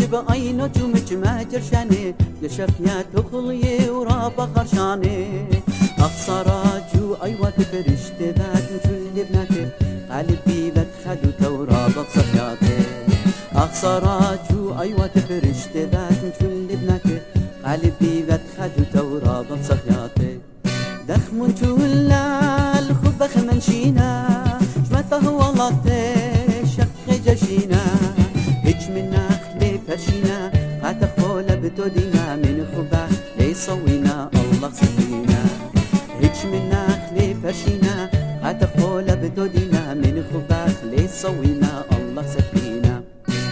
بأي نجوم جمع جرشاني يا شفيات خلي ورابا خرشاني أخسراجو أيوة فرشت بات كل بناتي قلبي بتخدو تورابا صفياتي أخسراجو أيوة فرشت بات كل بناتي قلبي بتخدو تورابا صفياتي دخمون تولال خبخ منشينا شمته والله شق جشينا هيج من نخلي فرشينا هتخول بتودينا من خبخ ليصوينا الله سفينا هيج من نخلي فرشينا هتخول بتودينا من خبخ ليصوينا الله سفينا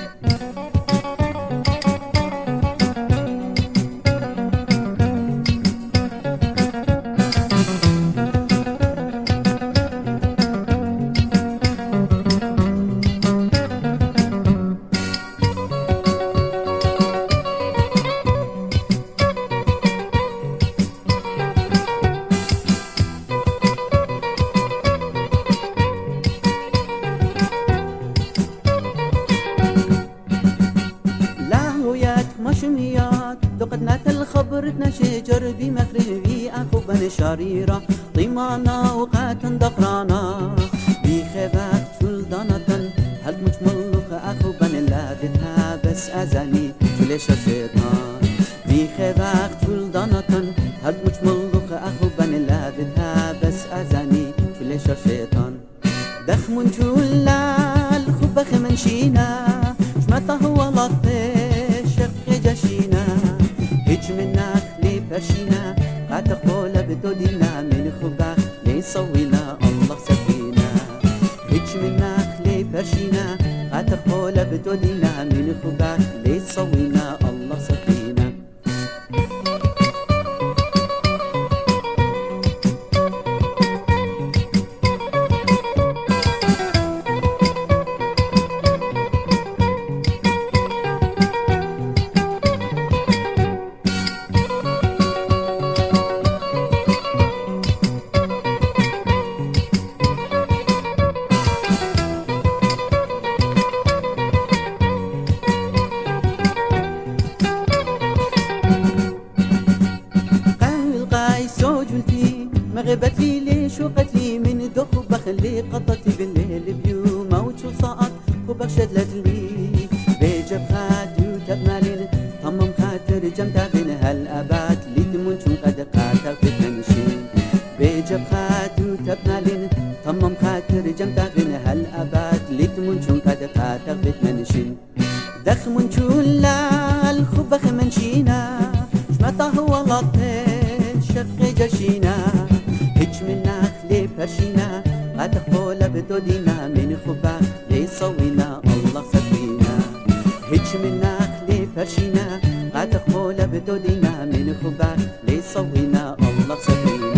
مشميات دقتنا الخبرتنا شجر بمخربي أخو بن شريرة طيمانا وقات دقرانا بخباك شلدانة هل مجملوخ أخو بن لادتها بس أزاني شلش الشيطان بخباك شلدانة هل مجملوخ أخو بن لادتها بس أزاني شلش الشيطان دخمون شلال خبخ منشينا شمته والله جشينا هيج من نخلي فرشينا هتقول بتودينا من خبخ ليصوينا الله سفينا هيج من نخلي فرشينا هتقول بتودينا من خبخ ليصوينا الله سفينا مغبت لي ليش وقتلي من دخ بخلي قطتي بالليل بيوم وشو صاعت وبخشد لي بيجب خاتي وتبمالين طمم خاطر جمتا بين هالأبات لي دمون شو قد قاتل في تنشين بيجب خاتي وتبمالين طمم خاطر جمتا بين هالأبات لي دمون شو قد قاتل في تنشين دخ من شو لا الخبخ منشينا شمتا هو لطي شق جشينا هيج من نخلي فرشينا هتقول بتودينا من خبخ ليصوينا الله سفينا هيج من نخلي فرشينا هتقول بتودينا من خبخ ليصوينا الله سفينا